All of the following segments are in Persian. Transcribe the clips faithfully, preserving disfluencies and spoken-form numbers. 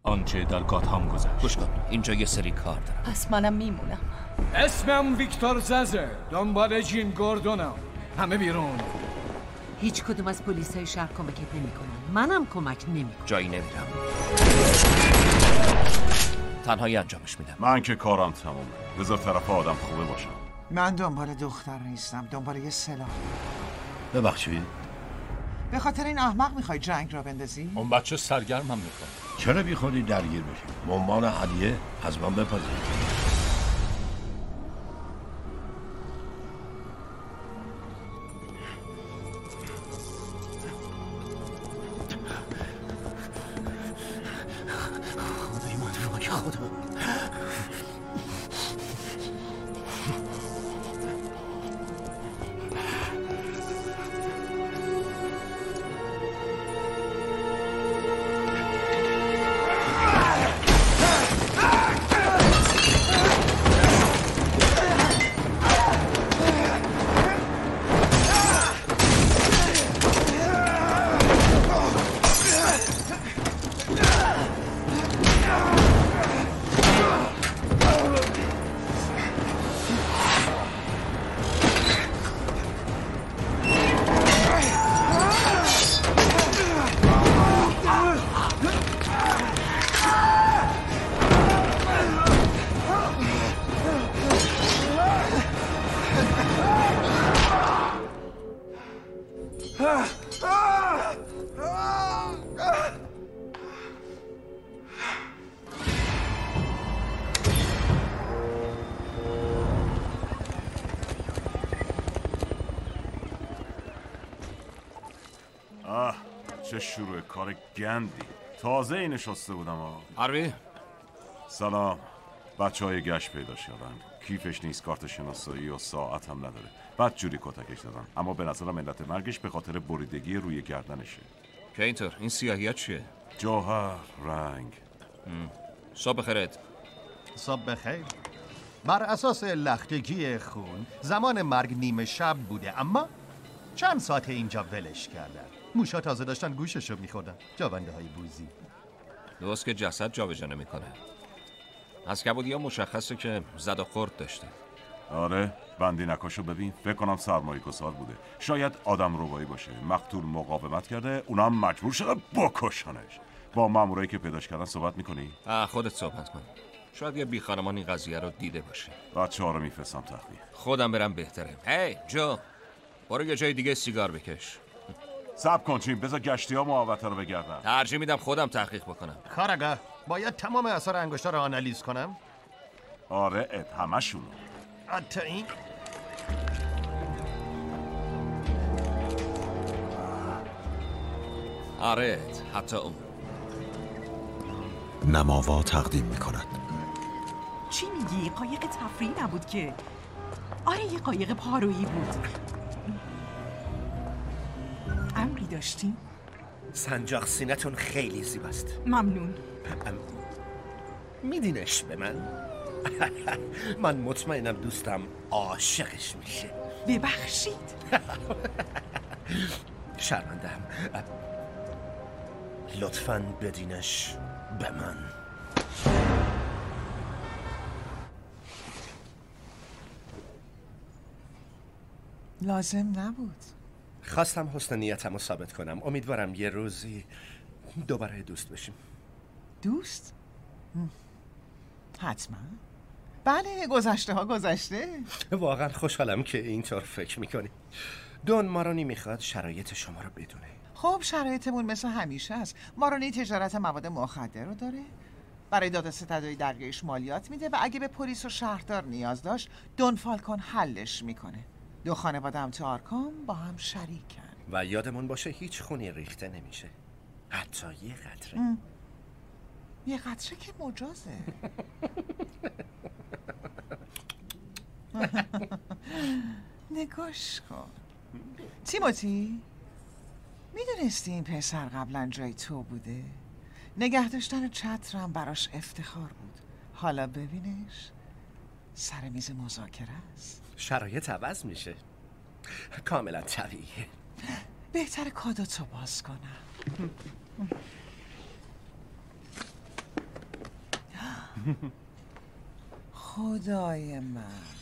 آنچه در گاتهام گذشت. گوش کن، اینجا یه سری کار دارم. پس منم میمونم. اسمم ویکتور ززه، دنبال جین گوردونم. همه بیرون. هیچ کدوم از پلیسای شهر کمکت نمیکنن. منم کمک نمیکنم. جایی نمیرم. تنهایی انجامش میدم. من که کارم تمومه. بذار طرف آدم خوبه باشم. من دنبال دختر نیستم، دنبال یه سلاح. ببخشید. به خاطر این احمق میخوای جنگ را بندازی؟ اون بچه سرگرمم میکنه. چرا بی خودی درگیر بشی؟ مامان هدیه از من بپذیر. خدای من رو که خدا. آه چه شروع کار گندی. تازه این نشسته بودم. آه هاروی سلام. بچه های گشت پیدا شدن. کیفش نیست، کارت شناسایی و ساعت هم نداره. بعد جوری کتکش دادن، اما به نظرم علت مرگش به خاطر بریدگی روی گردنشه. که اینطور این سیاهیات چیه؟ جوهر رنگ. صبح بخیرت. صبح بخیر. بر اساس لختگی خون زمان مرگ نیمه شب بوده، اما چند ساعت اینجا ولش کردن. موشا تازه داشتن گوششو میخوردن. جاونده های بوزی. درست که جسد جابجا نمیکنه. از کبودی ها مشخصه که زد و خورد داشته. آره بندی نکاشو ببین. فکر کنم سرمایه گسار بوده. شاید آدم روایی باشه. مقتول مقاومت کرده، اونم مجبور شده بکشنش. با مامورایی که پیداش کردن صحبت میکنی؟ آه خودت صحبت کن. شاید یه بی خانمان این قضیه رو دیده باشه. بچه ها رو میفرستم تحقیق. خودم برم بهتره. هی جو، برو یه جای دیگه سیگار بکش. صبر کن چین، بذار گشتی ها محوطه رو بگردن. ترجیح میدم خودم تحقیق بکنم. کارگاه باید تمام اثار انگشتا رو آنالیز کنم. آره ات همشون. حتی این آره حتی اون. نماوا تقدیم میکند. چی میگی؟ قایق تفریحی نبود که. آره یه قایق پارویی بود. امری داشتیم؟ سنجاق سینتون خیلی زیباست. ممنون. میدینش به من؟ من مطمئنم دوستم عاشقش میشه. ببخشید. شرمندم. لطفاً بدینش به من. لازم نبود. خواستم حسن نیتم رو ثابت کنم. امیدوارم یه روزی دوباره دوست بشیم. دوست؟ حتما. بله گذشته ها گذشته. واقعا خوشحالم که اینطور فکر میکنی. دون مارونی میخواد شرایط شما رو بدونه. خب شرایطمون مثل همیشه است. مارونی تجارت مواد مخدر رو داره، برای داد و ستدهای درگاهش مالیات میده و اگه به پلیس و شهردار نیاز داشت دون فالکون حلش میکنه. دو خانواده هم تو آرکام با هم شریکن. و یادمون باشه هیچ خونی ریخته نمیشه، حتی یه قطره. ام. یه قطره که مجازه. نگاش کن تیموتی. میدونستی این پسر قبلا جای تو بوده؟ نگه داشتن چترم براش افتخار بود. حالا ببینش سر میز مذاکره است. شرایط عوض میشه، کاملا طبیعیه. بهتر کادوتو باز کنم. خدای من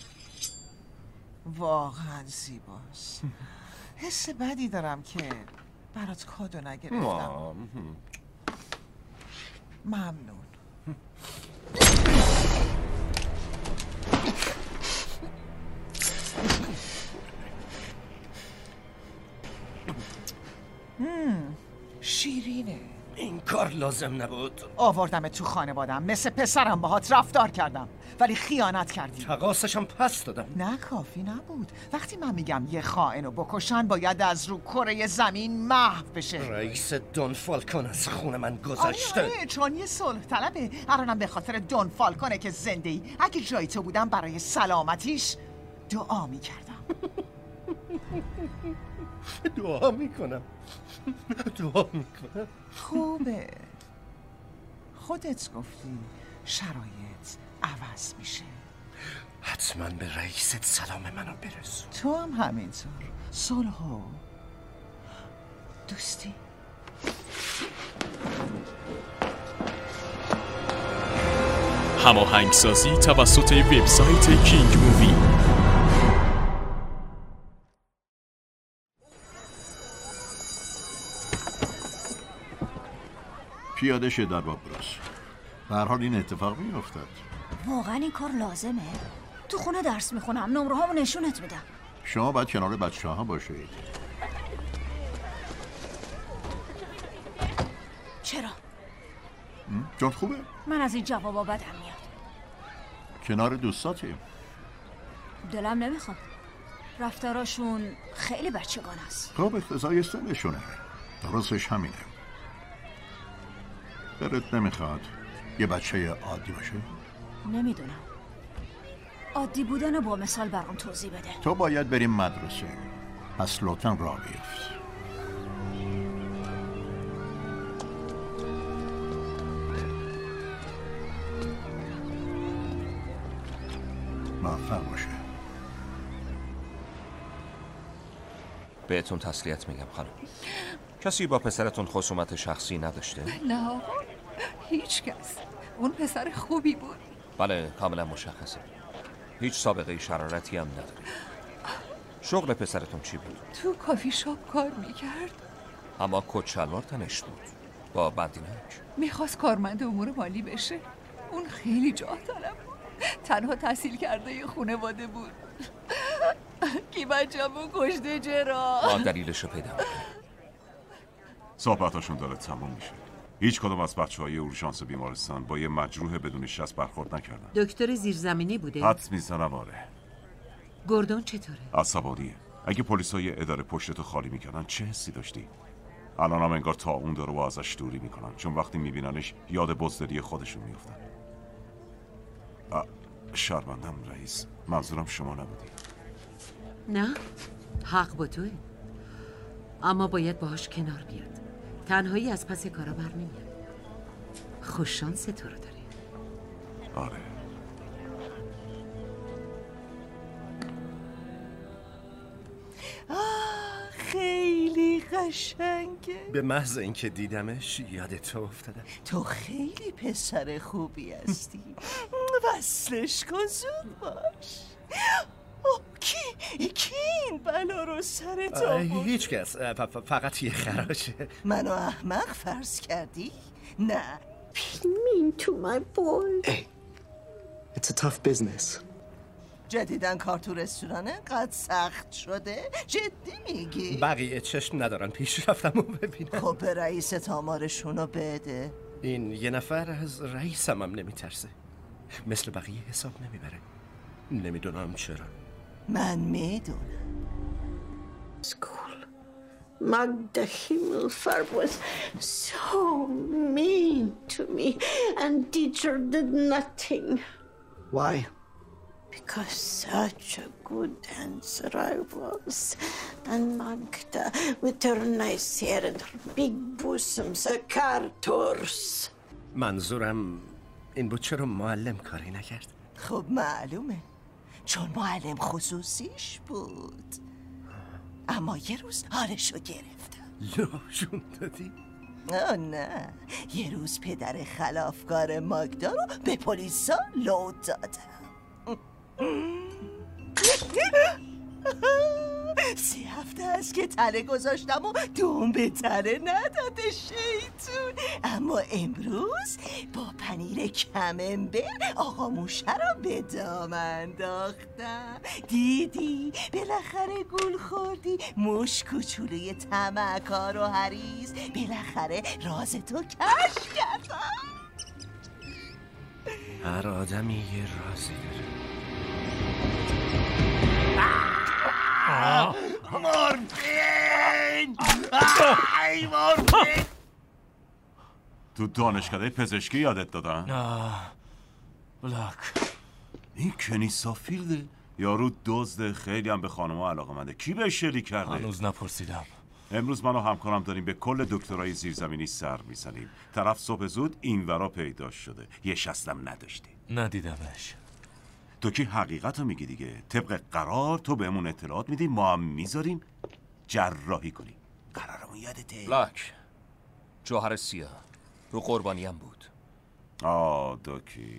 واقعا زیباست. حس بدی دارم که برات کادو نگرفتم. ممنون. مم. شیرینه. این کار لازم نبود. آوردم تو خانوادم، مثل پسرم باهات رفتار کردم، ولی خیانت کردی. تقاصشم پس دادم. نه کافی نبود. وقتی من میگم یه خائن رو بکشن باید از رو کره زمین محو بشه. رئیس دون فالکون از خون من گذشته. آره آره چون یه صلح طلبه. الانم به خاطر دون فالکونه که زنده ای. اگه جای تو بودم برای سلامتیش دعا میکردم. دعا میکنم دعا میکنم. خوبه، خودت گفتی شرایط عوض میشه. حتما به رئیست سلام منو برسون. تو هم همینطور. صلح و دوستی. هماهنگسازی توسط وبسایت کینگ مووی. پیاده شه در باب براس. به هر حال این اتفاق میافتد. واقعا این کار لازمه؟ تو خونه درس میخونم، نمره هامو نشونت میدم. شما باید کنار بچه ها باشید. چرا؟ چون خوبه؟ من از این جوابا بدم میاد. کنار دوستاتیم. دلم نمیخواد. رفتاراشون خیلی بچگان است. خب اقتضای سنشونه. درستش همینه. دلت نمیخواد یه بچه عادی باشه؟ نمیدونم. عادی بودن با مثال برام توضیح بده. تو باید بریم مدرسه. پس لطفاً راه بیفت. موفق باشه. بهتون تسلیت میگم خانم. کسی با پسرتون خصومت شخصی نداشته؟ نه آقا، هیچ کس. اون پسر خوبی بود. بله کاملا مشخصه. هیچ سابقه شرارتی هم نداره. شغل پسرتون چی بود؟ تو کافی شاپ کار میکرد. اما کت شلوار تنش بود با بندینک. میخواست کارمند امور مالی بشه. اون خیلی جاه طلب بود. تنها تحصیل کرده یه خانواده بود. کی بچه‌مو کشته چرا؟ ما دلیلشو پیدا میکنیم. صحبتاشون داره تموم میشه. هیچ کدوم از بچه‌های اورژانس بیمارستان با یه مجروح بدون شست برخورد نکردن. دکتر زیرزمینی بوده؟ حدس میزنم آره. گوردون چطوره؟ عصبانیه. اگه پلیسای اداره پشتتو خالی میکردن چه حسی داشتی؟ الان هم انگار تا اون داره و ازش دوری میکنن، چون وقتی میبیننش یاد بزدلی خودشون میفتن. شرمندم رئیس، منظورم شما نبودی. نه، حق با توه. اما باید باهاش کنار بیاد. تنهایی از پس کارا بر نمیاد. خوش شانس تو رو داره. آره. آه خیلی قشنگه. به محض اینکه دیدمش یاد تو افتادم. تو خیلی پسر خوبی هستی. وصلش کن زود باش. اوه کی کی این بلا رو سر تو بود؟ هیچ کس، فقط یه خراشه. منو احمق فرض کردی؟ نه. mean to my boy. Hey, it's a tough business. جدیدن کار تو رستوران انقدر سخت شده؟ جدی میگی؟ بقیه چشم ندارن پیش رفتم و ببینم. خب به رئیس آمارشونو بده. این یه نفر از رئیسم هم نمیترسه. مثل بقیه حساب نمیبره. نمیدونم چرا. من میدونم. School. Magda Himmelfarb was so mean to me, and teacher did nothing. Why? Because such a good dancer I was. And Magda, with her nice hair and her big bosoms, a cartors. منظورم این بود چرا معلم کاری نکرد؟ خب معلومه، چون معلم خصوصیش بود. اما یه روز حالشو گرفتم. لاشون دادی؟ آه نه، یه روز پدر خلافکار ماگدا رو به پلیسا لو دادم. سه هفته است که تله گذاشتم و دوم به تله نداده شیطون. اما امروز با پنیر کممبر آقا موشه را به دام انداختم. دیدی بالاخره گول خوردی موش کوچولوی طمعکار و حریص. بالاخره راز تو کشف کردم. هر آدمی یه رازی داره. مورفین! ای مورفین! تو دانشکده پزشکی یادت دادن؟ نه بلاک. این کنی سافیلده؟ یارو دزده، خیلی هم به خانم‌ها علاقه‌منده. کی بهش شلیک کرده؟ هنوز نپرسیدم. امروز من و همکارم داریم به کل دکترای زیرزمینی سر میزنیم. طرف صبح زود اینورا پیدا شده. یه شستم نداشتی. ندیدمش. تو که حقیقت رو میگی دیگه. طبق قرار تو بهمون اطلاعات میدی، ما هم میذاریم جراحی کنیم. قرارمون یادته؟ لاک جوهر سیاه رو قربانیم بود. آه دوکی.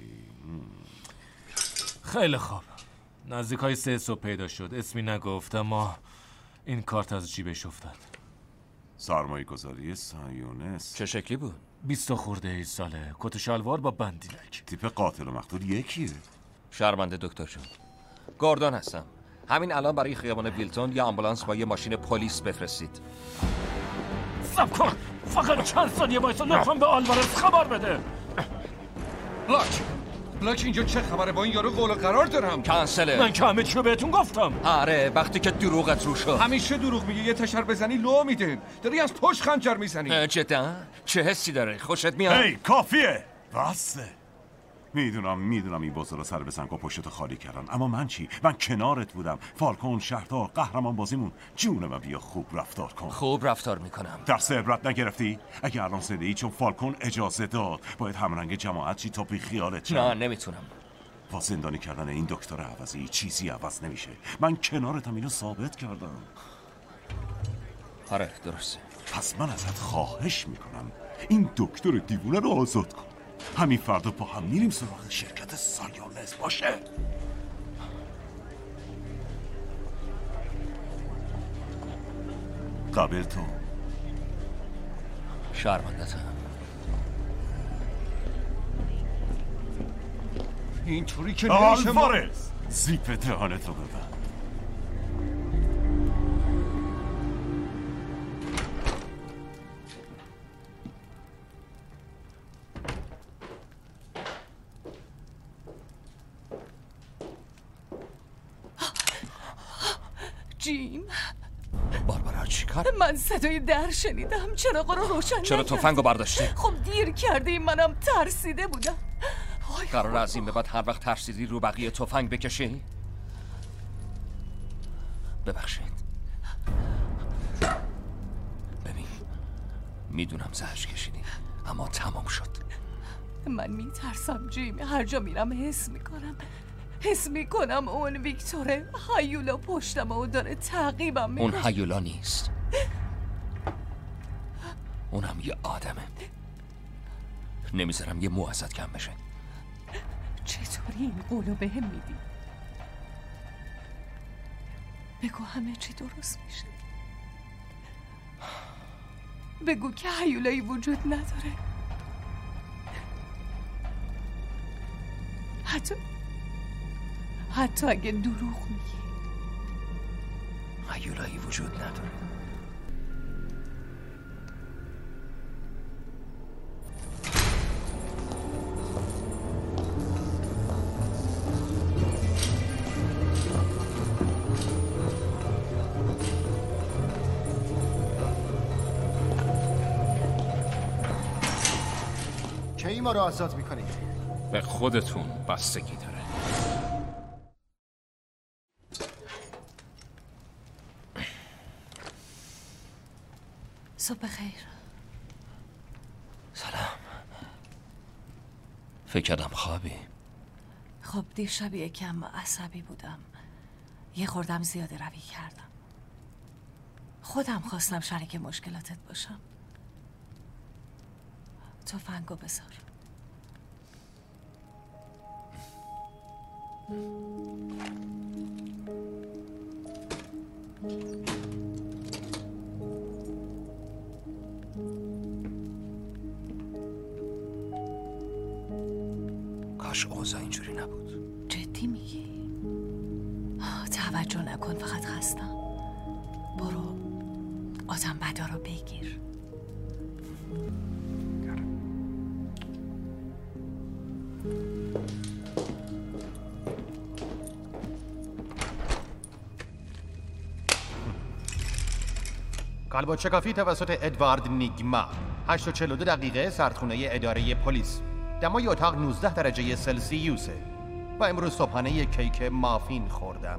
خیلی خوب. نزدیک های سه صبح پیدا شد. اسمی نگفت اما این کارت از جیبش افتاد. سرمایه گذاری سایونس. چه شکلی بود؟ بیست خورده ای ساله. کت شلوار با بندیلک. تیپ قاتل و مقتول یکیه. شرمنده دکتر جون. گوردون هستم. همین الان برای خیابان ویلتون یا آمبولانس با یه ماشین پلیس بفرستید. صبر کن. فقط چند ثانیه وایسا. لطفاً به آلوارز خبر بده. بلاک بلاک اینجا چه خبره؟ با این یارو قول و قرار دارم. کنسله. من که همه چیو بهتون گفتم. آره وقتی که دروغت رو شد. همیشه دروغ میگه. یه تشر بزنی لو میدن. داری از پشت خنجر میزنی. جدا؟ چه حسی داره؟ خوشت میاد؟ هی کافیه. بسه. میدونم میدونم این بازارا سر به سنگ و پشتتو خالی کردن، اما من چی؟ من کنارت بودم. فالکون، شهردار، قهرمان بازیمون. جون من بیا خوب رفتار کن. خوب رفتار میکنم. درس عبرت نگرفتی؟ اگه الان زده ای چون فالکون اجازه داد باید همرنگ جماعت چی تا بی خیالت شم. نه نمیتونم. با زندانی کردن این دکتر عوضی چیزی عوض نمیشه. من کنارتم اینو ثابت کردم. آره درسته. پس من ازت خواهش میکنم این دکتر دیوونه رو آزاد کن. همین فردا با هم میریم سراغ شرکت سایونس. باشه؟ قبل تو شرمندتم. اینطوری که نمیشه. آلوارز زیپ دهانتو ببند. جیم باربارا چی کار؟ من صدای در شنیدم. چراغ رو روشن چرا نکردی؟ تفنگو برداشتی؟ خب دیر کردی. منم ترسیده بودم. قرار از این به بعد هر وقت ترسیدی رو بقیه تفنگ بکشی؟ ببخشید. ببین میدونم زهش کشیدی اما تمام شد. من میترسم جیم. هر جا میرم حس میکنم حس میکنم اون ویکتوره هیولا پشتم و داره تعقیبم میکنه. اون هیولا نیست. اونم یه آدمه. نمیذارم یه مو ازت کم بشه. چطوری این قولو به هم میدی؟ بگو همه چی درست میشه. بگو که هیولایی وجود نداره. حتی حتی اگه دروغ میگی. هیولایی وجود نداره. کی ما رو آزاد میکنید؟ به خودتون بستگی داره. صبح خیر. سلام. فکر کردم خوابی. خب دیشب یکم عصبی بودم. یه خوردم زیاده روی کردم. خودم خواستم شریک مشکلاتت باشم. تفنگو بذار. کاش اوضاع اینجوری نبود. جدی میگی؟ توجه نکن، فقط خستم. برو آدم بدا رو بگیر. قلب چکافی توسط ادوارد نیگما. هشت و چهل و دو دقیقه سردخونه اداره پلیس. دمای اتاق نوزده درجه سلسیوسه و امروز صبحانه یک کیک مافین خوردم.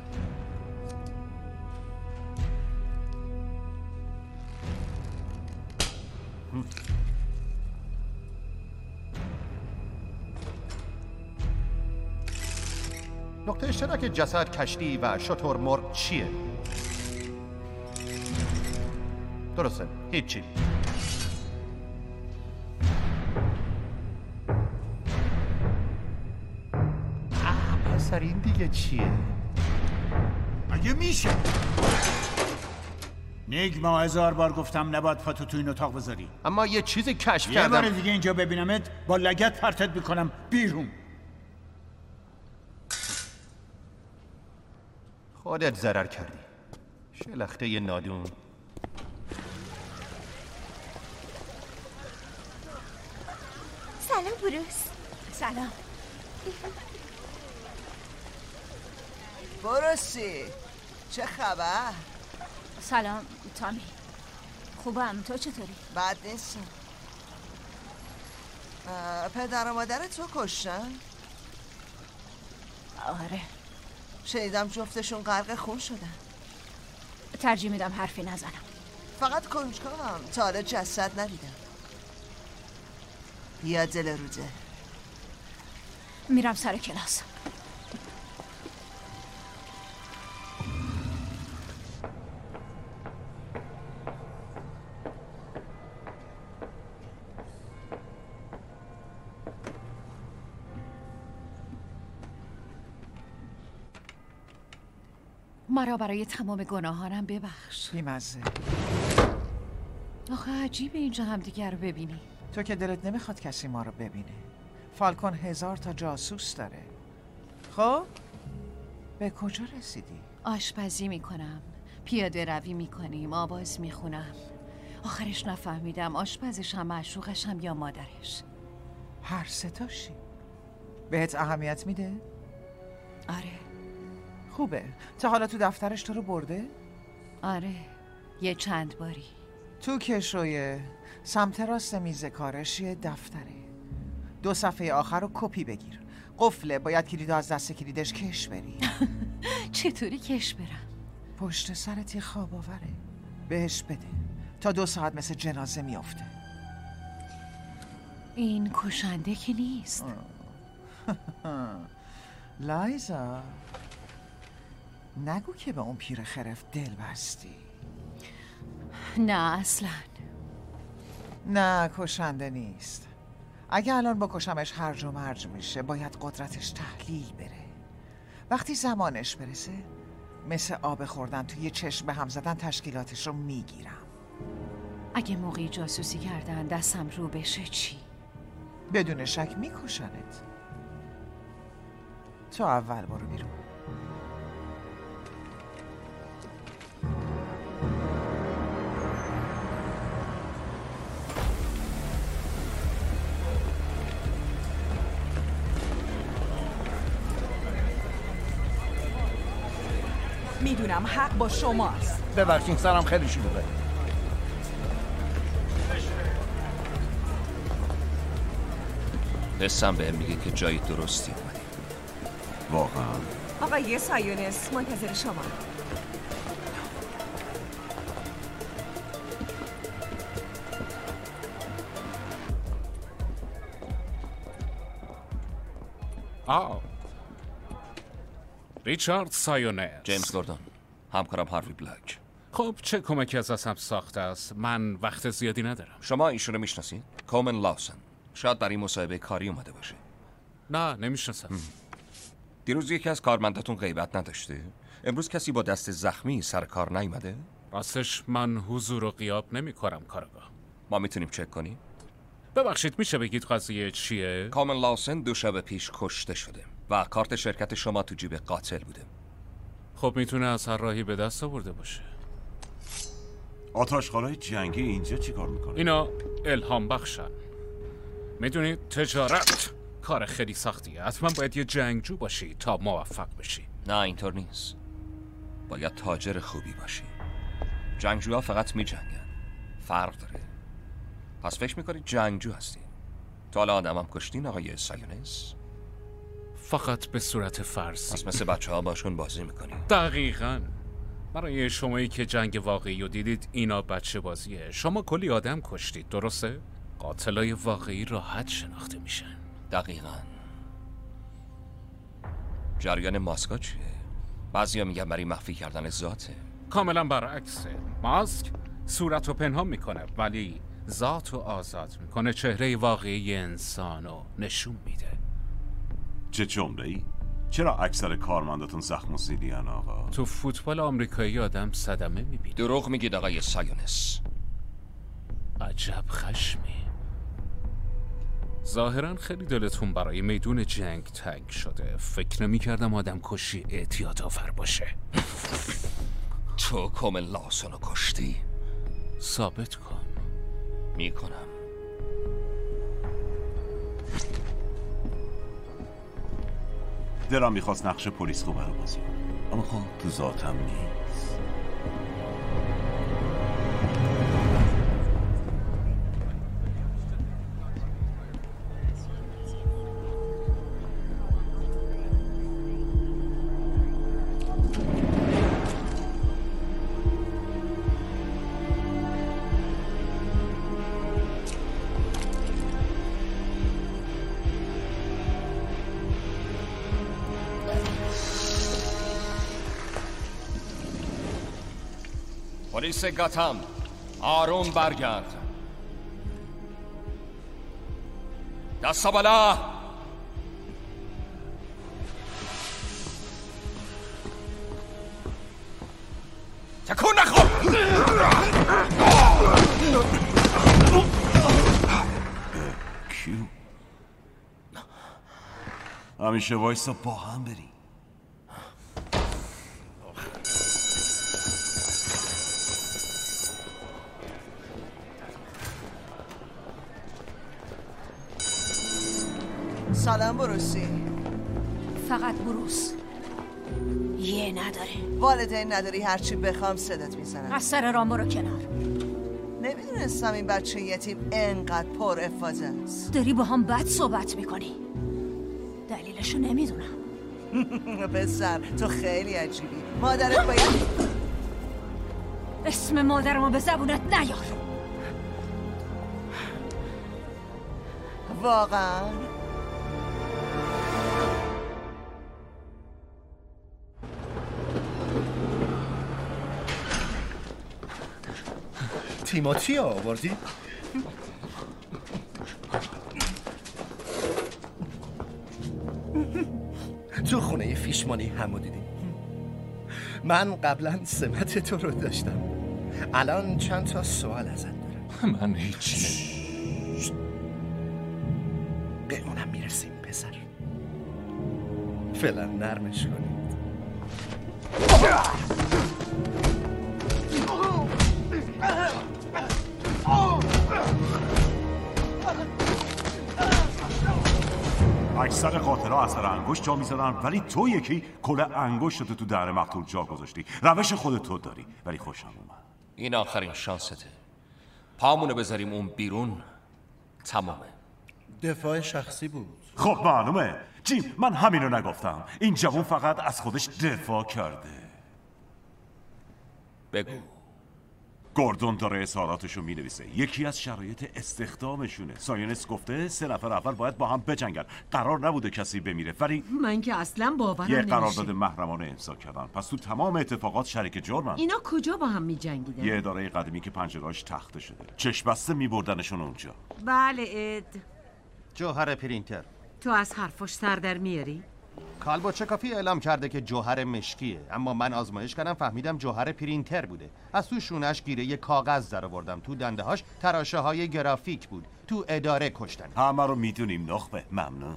نقطه اشتراک جسد، کشتی و شترمرغ چیه؟ درسته، هیچی. آه، پس این دیگه چیه؟ اگه میشه نیگما، هزار بار گفتم نباید پاتو تو این اتاق بذاری. اما یه چیزی کشف یه کردم. بار دیگه اینجا ببینمت با لگد پرتت میکنم بیرون. خودت ضرر کردی، شلخته نادون. سلام بروس. سلام. بروسی، چه خبر؟ سلام تامی. خوبم، تو چطوری؟ بد نیستم. پدر و مادر تو کشتن؟ آره. شنیدم جفتشون غرق خون شدن. ترجیح میدم حرفی نزنم. فقط کنجکاوم، تا حالا جسد ندیدم. یا دل رو دل. میرم سر کلاس. مرا برای تمام گناهانم ببخش. بیمزه. آخه عجیبه اینجا هم دیگر رو ببینی. تو که دلت نمیخواد کسی ما رو ببینه. فالکون هزار تا جاسوس داره. خب به کجا رسیدی؟ آشپزی میکنم، پیاده روی میکنیم، آواز میخونم. آخرش نفهمیدم آشپزشم، معشوقشم یا مادرش. هر سه تاشی. بهت اهمیت میده؟ آره. خوبه. تا حالا تو دفترش تو رو برده؟ آره، یه چند باری. تو کشوی سمت راست میز کارش یه دفتره. دو صفحه آخر رو کپی بگیر. قفله، باید کلید از دست کلیدش کش بری. چطوری کش برم؟ پشت سرت یه خواب آوره، بهش بده تا دو ساعت مثل جنازه میافته. این کشنده که نیست. لایزا، نگو که به اون پیر خرف دل بستی. نه اصلا. نه کشنده نیست. اگه الان بکشمش هرج و مرج میشه، باید قدرتش تحلیل بره. وقتی زمانش برسه، مثل آب خوردن توی چشم به هم زدن تشکیلاتش رو میگیرم. اگه موقعی جاسوسی کردن دستم رو بشه چی؟ بدون شک میکشنت. تو اول برو بیرون. میدونم حق با شماست. ببخشید سرم خیلی شلوغه. حسم بهم میگه که جای درستی اومدی. واقعا آقای سایونس منتظر شما. آه ریچارد سایونس. جیمز گوردون، همکارم هاروی بلک. خب چه کمکی از دستم ساخته است؟ من وقت زیادی ندارم. شما ایشونو میشناسید؟ کومن لاسن. شاید برای مصاحبه کاری اومده باشه. نه نمیشناسم. دیروز یکی از کارمنداتون غیبت نداشته؟ امروز کسی با دست زخمی سر کار نیومده؟ راستش من حضور و غیاب نمی کنم کارگاه. ما میتونیم چک کنیم؟ ببخشید میشه بگید قضیه چیه؟ کامن لاسن دو شب پیش کشته شده و کارت شرکت شما تو جیب قاتل بوده. خب میتونه از هر راهی به دست آورده باشه. آتشخالای جنگی اینجا چی کار میکنه؟ اینا الهام بخشن. میدونید تجارت کار خیلی سختیه. حتما باید یه جنگجو باشی تا موفق بشی. نه اینطور نیست. باید تاجر خوبی باشی. جنگجوها فقط میجنگن. فرق داره. پس فکر میکنی جنگجو هستی؟ تا حالا آدم هم کشتین آقای سایونس؟ فقط به صورت فرضی. پس مثل بچه ها باشون بازی میکنی؟ دقیقاً. برای شمایی که جنگ واقعی رو دیدید اینا بچه بازیه. شما کلی آدم کشتید درسته؟ قاتلای واقعی راحت شناخته میشن. دقیقاً. جریان ماسکا چیه؟ بعضیا میگن برای مخفی کردن ذاته. کاملا برعکسه. ماسک صورت رو پنهان میکنه ولی ذات رو آزاد میکنه. چهره واقعی انسان رو نشون میده. چه جمله‌ای؟ چرا اکثر کارمنداتون زخم و سیدین آقا؟ تو فوتبال آمریکایی آدم صدمه میبینه. دروغ میگید آقای سایونس. عجب خشمی. ظاهرا خیلی دلتون برای میدون جنگ تنگ شده. فکر نمی‌کردم آدم کشی اعتیاد آور باشه. تو کومن لاسن رو کشتی؟ ثابت کن. میکنم. دلم میخواست نقش پلیس خوبه رو بازی کنم، اما خب تو ذاتم نیست. پلیس گاتم آروم برگرد. دستا بالا. تکون نخور. کیو همیشه وایسا با هم بریم. سلام بروسی. فقط بروس. یه نداره. والدین نداری، هرچی بخوام صدات میزنم. از سر رام برو کنار. نمیدونستم این بچه یتیم انقدر پر افاده است. داری با هم بد صحبت میکنی. دلیلشو نمیدونم. پسر تو خیلی عجیبی. مادرت باید اسم مادرمو به زبونت نیار. واقعا تیموتی آوردی؟ تو خونه فیشمانی همو دیدی. من قبلا سمت تو رو داشتم. الان چند تا سوال ازت دارم. من هیچی. به اونم میرسیم پسر. فعلا نرمش کنید. اکثر قاتل‌ها اثر انگشت جا می‌زدن، ولی تو یکی کل انگشتت تو دهن مقتول جا گذاشتی. روش خودت تو داری، ولی خوشم اومد. این آخرین شانسته. پامونو بذاریم اون بیرون تمامه. دفاع شخصی بود. خب معلومه. جیم من همینو نگفتم. این جوون فقط از خودش دفاع کرده. بگو گوردون داره اظهاراتشو مینویسه. یکی از شرایط استخدامشونه. سایونس گفته سه نفر اول باید با هم بجنگن. قرار نبوده کسی بمیره، ولی من که اصلا باورم یه نمیشه. قرارداد محرمانه امضا کردن. پس تو تمام اتفاقات شریک جرمن. اینا کجا با هم میجنگیدن؟ یه اداره قدیمی که پنجرهاش تخته شده. چشم بسته میبردنشون اونجا. بله اد. جوهر پرینتر. تو از حرفاش سر در میاری؟ کالبوچکافی اعلام کرده که جوهر مشکیه، اما من آزمایش کردم فهمیدم جوهر پرینتر بوده. از تو شونش گیره یه کاغذ در آوردم، تو دنده هاش تراشه های گرافیک بود. تو اداره کشتن. همه رو میدونیم نخبه. ممنون.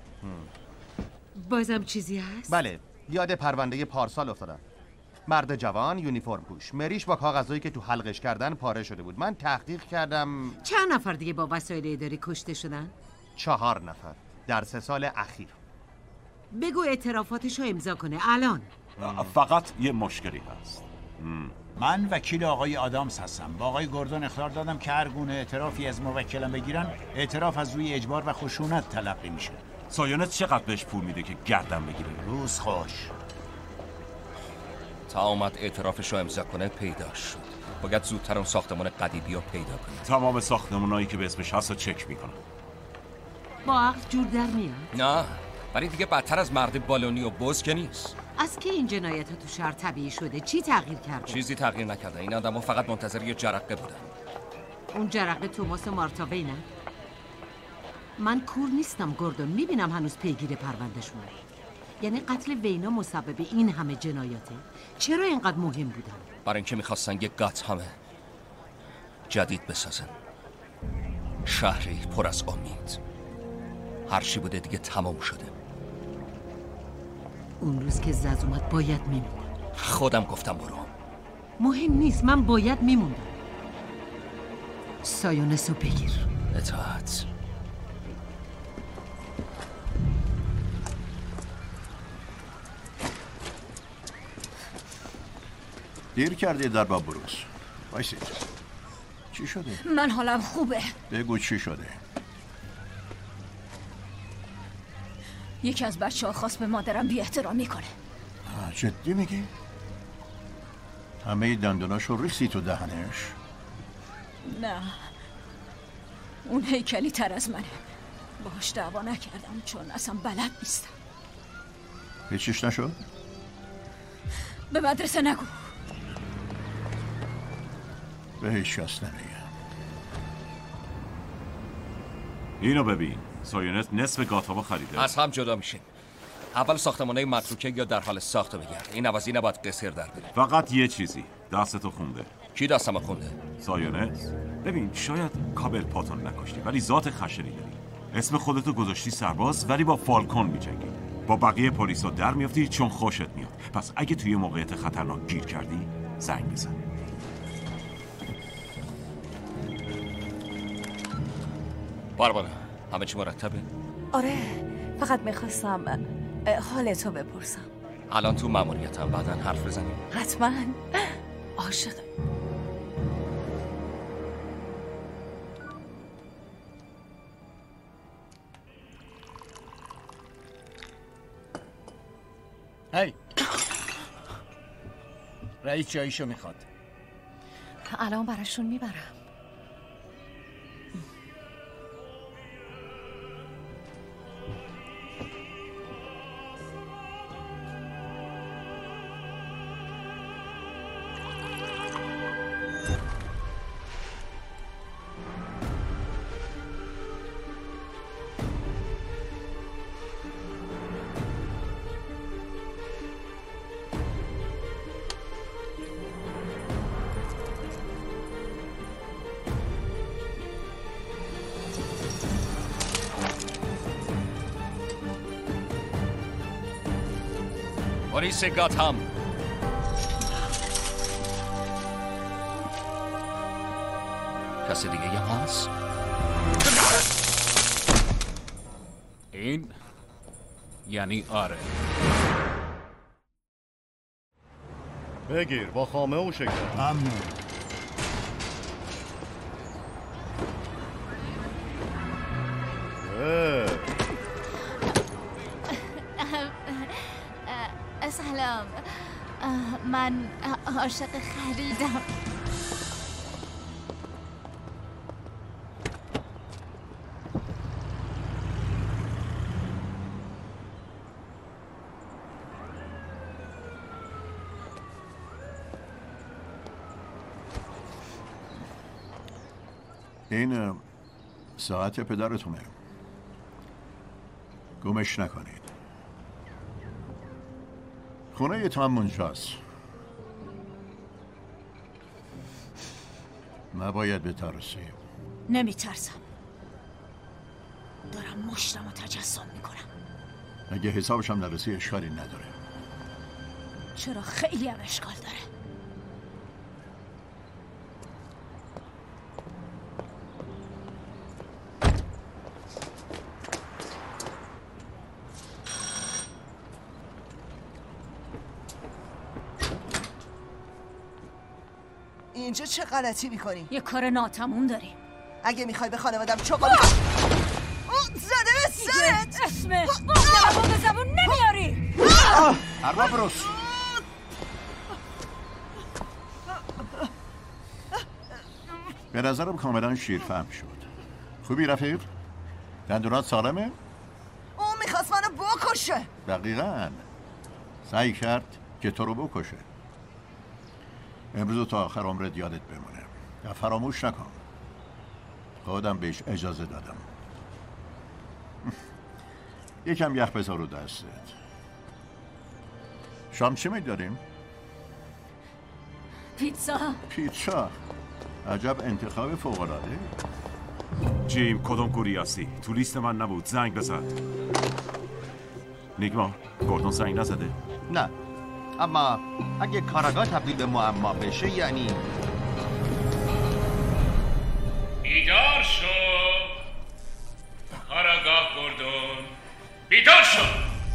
بازم چیزی هست؟ بله، یاد پرونده پارسال افتادم. مرد جوان یونیفرم پوش، مریش با کاغذایی که تو حلقش کردن پاره شده بود. من تحقیق کردم. چند نفر دیگه با وسایل اداری کشته شدن؟ چهار نفر در سه سال اخیر. بگو اعترافاتش رو امضا کنه الان. فقط یه مشکلی هست. من وکیل آقای آدامس هستم. با آقای گوردون اخطار دادم که هر گونه اعترافی از موکلم بگیرن، اعتراف از روی اجبار و خشونت تلقی میشه. سایونس چقدر بهش پول میده که گردن بگیره؟ روز خوش. تا اومد اعترافش رو امضا کنه پیدا شد. باید زودتر اون ساختمان قدیمی رو پیدا کنه. تمام ساختمانایی که به اسمش هست رو چک میکنن. با عقل جور در میاد؟ نه، ولی دیگه بدتر از مرد بالونی و بز که نیست. از که این جنایت ها تو شهر طبیعی شده؟ چی تغییر کرده؟ چیزی تغییر نکرده. این آدم ها فقط منتظر یه جرقه بودن. اون جرقه توماس مارتا وینه؟ من کور نیستم گوردون، میبینم هنوز پیگیر پروندهشونه. یعنی قتل وینا مسبب این همه جنایاته؟ چرا اینقدر مهم بودن؟ برای اینکه میخواستن یه گاتهام جدید بسازن. شهری پر از امید. هر چی بوده دیگه تمام شده. اون روز که زز اومد باید میموندم. خودم گفتم برو. مهم نیست، من باید میموندم. سایونسو بگیر. اطاعت. دیر کردی در باب بروس. بایسید. چی شده؟ من حالم خوبه. بگو چی شده؟ یکی از بچه ها خواست به مادرم بی احترامی کنه. جدی میگی؟ همه دندوناشو ریسی تو دهنش؟ نه، اون هیکلی تر از منه. باهاش دعوا نکردم چون اصلا بلد نیستم. هیچیش نشد؟ به مدرسه نگو. به هیچ کس نمیگم. اینو ببین، سایونس نصف گاتهامو خریده. از هم جدا میشیم. اول ساختمانای متروکه یا در حال ساخت بگرد. این عوضی نباید قصر در بره. فقط یه چیزی دستتو خونده. کی دستمو خونده؟ سایونس. ببین شاید کابل پاتون نکشتی ولی ذات خشنی داری. اسم خودتو گذاشتی سرباز ولی با فالکون میجنگی. با بقیه پلیسا در میافتی چون خوشت میاد. پس اگه توی موقعیت خطرناک گیر کردی زنگ بزن. باربانا همه چی مرتبه؟ آره، فقط میخواستم حالتو بپرسم. الان تو ماموریتم، بعدن حرف بزنیم. حتما. عاشقم. هی رئیس جاییشو میخواد. الان براشون میبرم. پلیس گاتهام. کسی دیگه هم هست؟ این یعنی آره. بگیر با خامه و شکر. ممنون. سلام، من عاشق خریدم. این ساعت پدرتونه، گمش نکنید. خونه تو هم اونجاست. نباید بترسی. نمیترسم، دارم مشتم رو تجسم میکنم. اگه حسابش هم نرسی اشکالی نداره. چرا خیلی هم اشکال داره. اینجا چه غلطی میکنی؟ یه کار ناتموم داریم. اگه میخوای به خانوادم چوکالی زده به سرت. اسمه نمکو به زبون نمیاری. ارباب بروس، به نظرم کاملا شیرفهم شد. خوبی رفیق؟ دندونات سالمه؟ اون میخواست منو بکشه. دقیقاً سعی کرد که تو رو بکشه. امروز تا آخر عمرت یادت بمونه و فراموش نکن. خودم بهش اجازه دادم. یکم یخ بذار رو دستت. شام چی می‌داریم؟ پیتزا. پیتزا. عجب انتخاب فوق‌العاده. جیم، کدوم گوری هستی؟ تو لیست من نبود. زنگ بزن. نیگما، گوردون زنگ نزده؟ نه، اما اگه کاراگاه تبدیل به معما بشه یعنی بیدار شو کاراگاه گوردون، بیدار شو.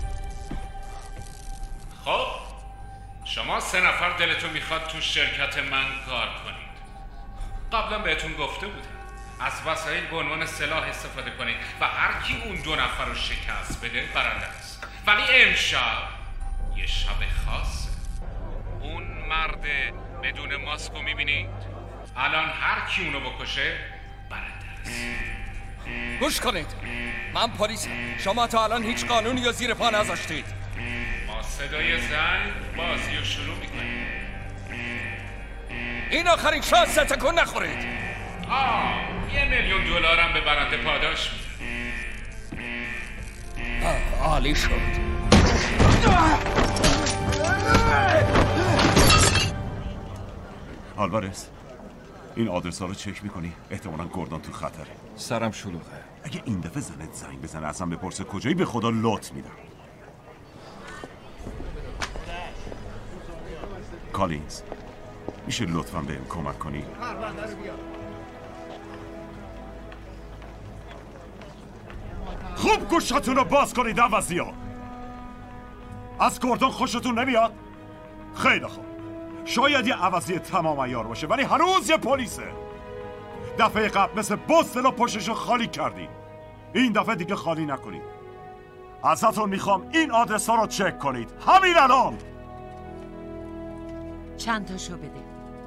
خب شما سه نفر دلتون میخواد تو شرکت من کار کنید. قبلا بهتون گفته بودم از وسایل به عنوان سلاح استفاده کنید و هر کی اون دو نفر رو شکست بده برنده است. ولی امشب یه شب خاصه. اون مرد بدون ماسکو میبینید؟ الان هر کی اونو بکشه برنده است. گوش کنید، من پلیسم. شما تا الان هیچ قانونی یا زیر پا نذاشتید. ما صدای زنگ بازی رو شروع میکنیم. این آخرین شانس تکون نخورید. آه یه میلیون دلارم به برنده پاداش میده. عالی شد. آلوارز، این آدرس ها رو چک میکنی؟ احتمالاً گوردون تو خطره. سرم شلوغه. اگه این دفعه زنت زنگ بزنه ازم بپرسه کجایی، به خدا لط میدم. کالینز، میشه لطفاً بهم کمک کنی؟ خوب گوشتون رو باز کنید عوضی ها. از گوردون خوشتون نمیاد؟ خیلی خوب. شاید یه عوضی تمام عیار باشه ولی هنوز یه پلیسه. دفعه قبل مثل بستلا پشتشو خالی کردی. این دفعه دیگه خالی نکنید. ازتون میخوام این آدرس ها رو چک کنید همین الان. چند تاشو بده.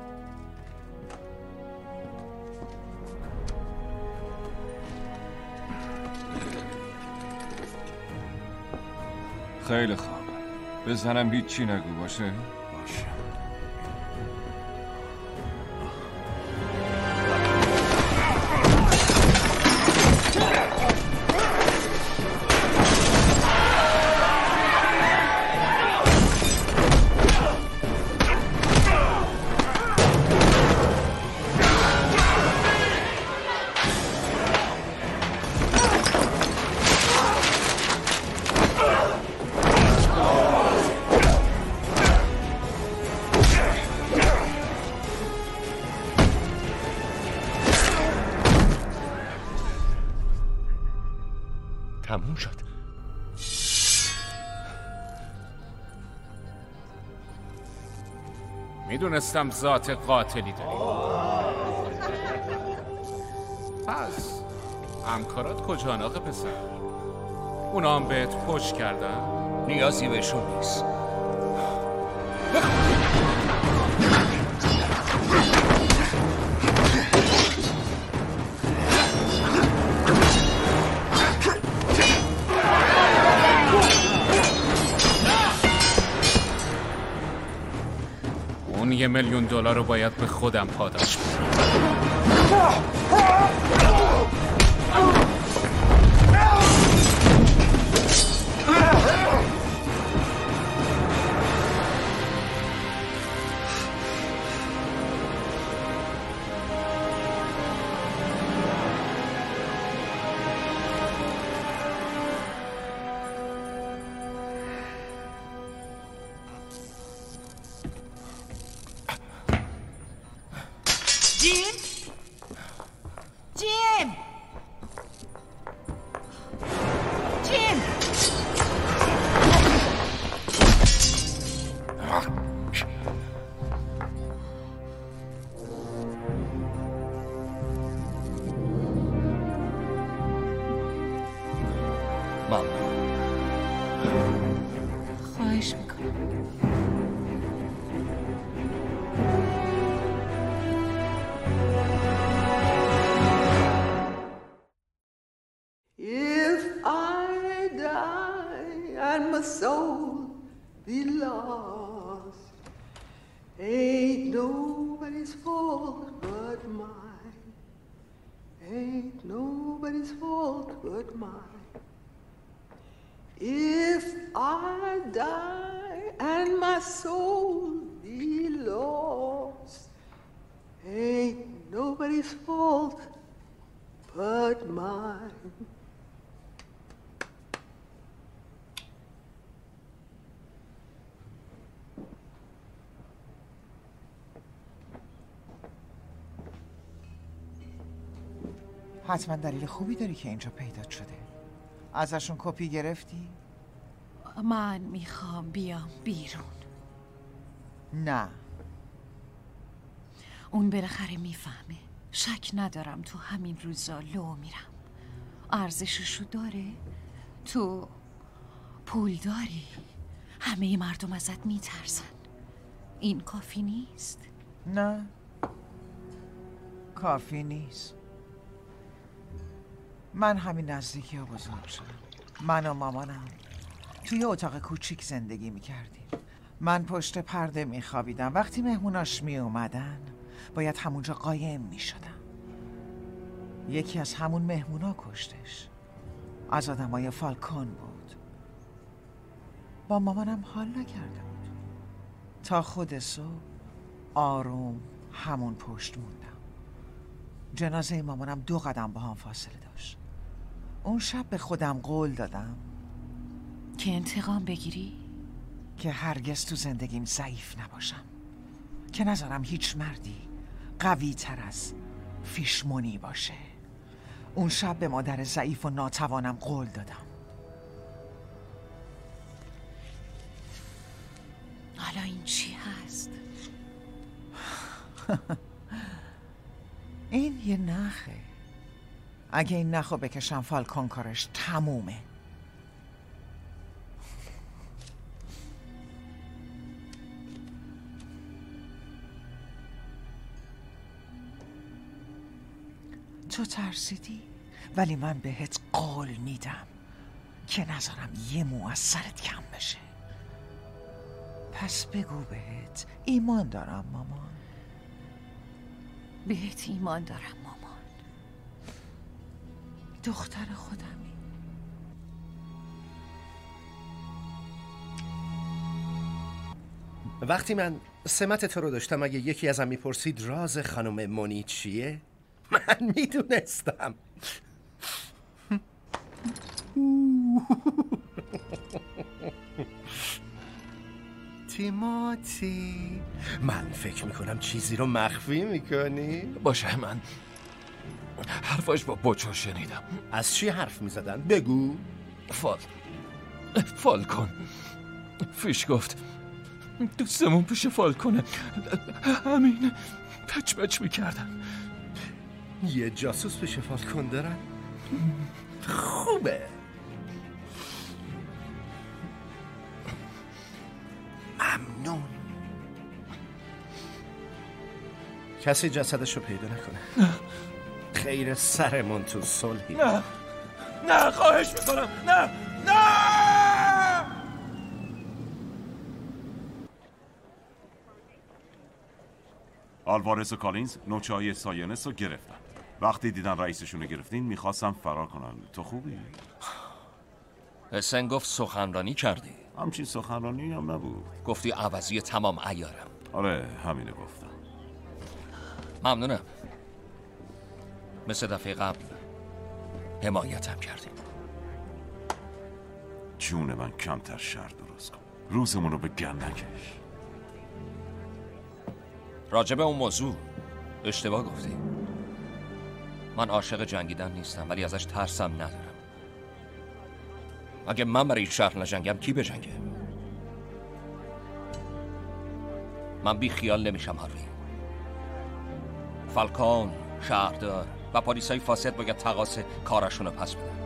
خیلی خوب. بزنم هیچی نگو باشه؟ باشه. تموم شد. میدونستم ذات قاتلی داری. پس همکارات کجان آقا پسر؟ اونا هم بهت پشت کردن؟ نیازی بهشون نیست. اون یه میلیون دلار رو باید به خودم پاداش بدم. خواهش میکنم. If I die and my soul be lost, ain't nobody's fault but mine. Ain't nobody's fault but mine. If I die and my soul be lost, ain't nobody's fault but mine. حتما دلیل خوبی داری که اینجا پیدا شده. ازشون کپی گرفتی؟ من میخوام بیام بیرون. نه. اون بالاخره میفهمه. شک ندارم تو همین روزا لو میرم. ارزششو داره؟ تو پول داری؟ همه مردم ازت میترسن. این کافی نیست؟ نه، کافی نیست. من همین نزدیکی ها بزرگ شدم. من و مامانم توی اتاق کوچیک زندگی میکردیم. من پشت پرده میخوابیدم. وقتی مهموناش میومدن باید همونجا قایم میشدم. یکی از همون مهمونا کشتش. از آدمای فالکون بود. با مامانم حال نکرده بود تا خود صبح آروم همون پشت موندم. جنازه مامانم دو قدم با هم فاصله داشت. اون شب به خودم قول دادم که انتقام بگیری؟ که هرگز تو زندگیم ضعیف نباشم، که نذارم هیچ مردی قوی تر از فیشمونی باشه. اون شب به مادر ضعیف و ناتوانم قول دادم. حالا این چی هست؟ این یه نخه. اگه این نخو بکشم فالکون کارش تمومه. تو ترسیدی؟ ولی من بهت قول میدم که نذارم یه مو از سرت کم بشه. پس بگو بهت ایمان دارم مامان. بهت ایمان دارم مامان. دختر خودمی. وقتی من سمت تو رو داشتم اگه یکی ازم میپرسید راز خانم مونی چیه، من میدونستم. تیماتی، من فکر میکنم چیزی رو مخفی میکنی؟ باشه، من حرفاش با بچو شنیدم. از چی حرف میزدن؟ بگو. فال فالکون فیش گفت دوستمون پیش فالکونه. همین پچ پچ میکردن. یه جاسوس پیش فالکون دارن؟ خوبه. ممنون. کسی جسدش رو پیدا نکنه. خیر سرمون تو صلحی. نه نه، خواهش میکنم. نه نه. آلوارز و کالینز نوچه های ساینس رو گرفتن. وقتی دیدن رئیسشون رو گرفتین میخواستم فرار کنن. تو خوبی؟ حسین گفت سخنرانی کردی. همچین سخنرانی هم نبود. گفتی عوضی تمام عیارم. آره همینو گفتم. ممنونم. مثل دفعه قبل حمایتم کردیم. جون من کمتر شر درست کن. روزمون رو به گن نکش. راجب اون موضوع اشتباه گفتی. من عاشق جنگیدن نیستم ولی ازش ترسم ندارم. اگه من برای شهر نجنگم کی بجنگه؟ من بی خیال نمیشم هاروی. فالکون، شهردار و پلیسای فاسد باید تقاص کارشون رو پس بدن.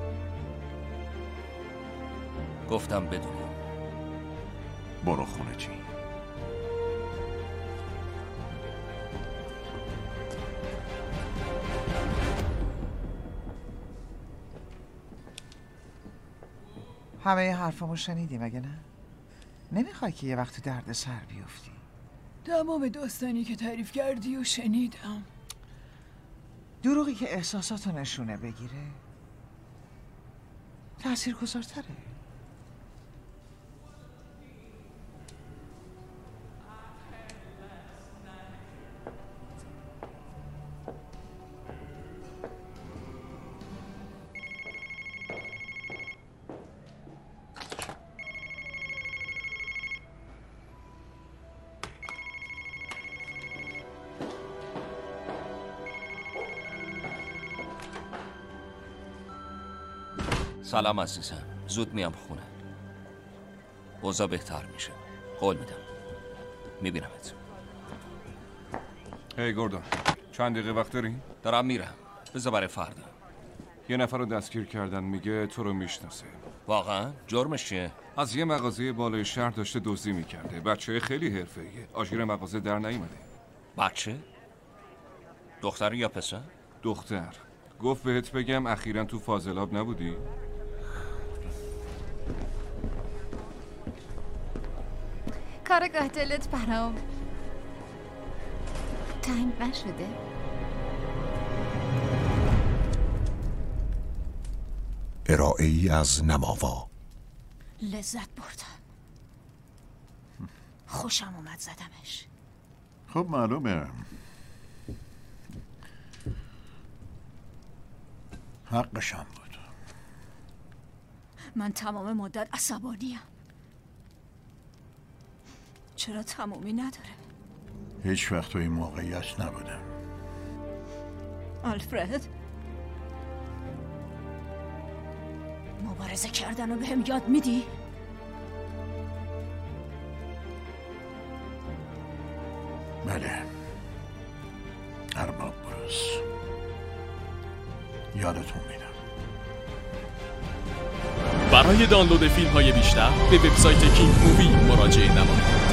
گفتم بدونی. برو خونه چی؟ همه حرفامو شنیدی مگه نه؟ نمیخوای که یه وقت تو درد سر بیفتی؟ تمام داستانی که تعریف کردی و شنیدم. دروغی که احساساتو نشونه بگیره تأثیر گذارتره. سلام عزیزم. زود میام خونه. اوضاع بهتر میشه. قول میدم. میبینمت. هی گوردون، چند دقیقه وقت داری؟ دارم میرم. بذار برای فردا. یه نفر رو دستگیر کردن، میگه تو رو میشناسه. واقعا؟ جرمش چیه؟ از یه مغازه بالای شهر داشته دزدی میکرده. بچه خیلی حرفه‌ایه. آژیر مغازه در نیومده. بچه؟ دختر یا پسر؟ دختر. گفت بهت بگم اخیراً تو فاضلاب نبودی؟ کارگاه دلت برام تنگ نشده؟ ارائه ای از نماوا. لذت بردم. خوشم اومد زدمش. خب معلومه حقشم بود. من تمام مدت عصبانیم. چرا تمومی نداره؟ هیچ وقت تو این موقعیت نبودم. آلفرد مبارزه کردن رو بهم یاد میدی؟ بله ارباب بروس، یادتون میدم. برای دانلود فیلم های بیشتر به وبسایت کینگ مووی مراجعه نمایید.